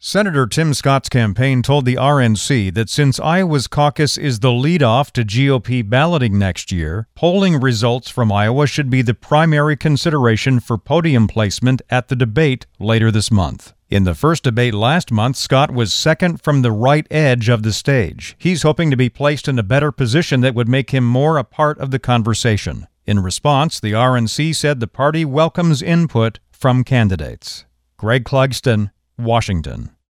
Senator Tim Scott's campaign told the RNC that since Iowa's caucus is the leadoff to GOP balloting next year, polling results from Iowa should be the primary consideration for podium placement at the debate later this month. In the first debate last month, Scott was second from the right edge of the stage. He's hoping to be placed in a better position that would make him more a part of the conversation. In response, the RNC said the party welcomes input from candidates. Greg Clugston, Washington.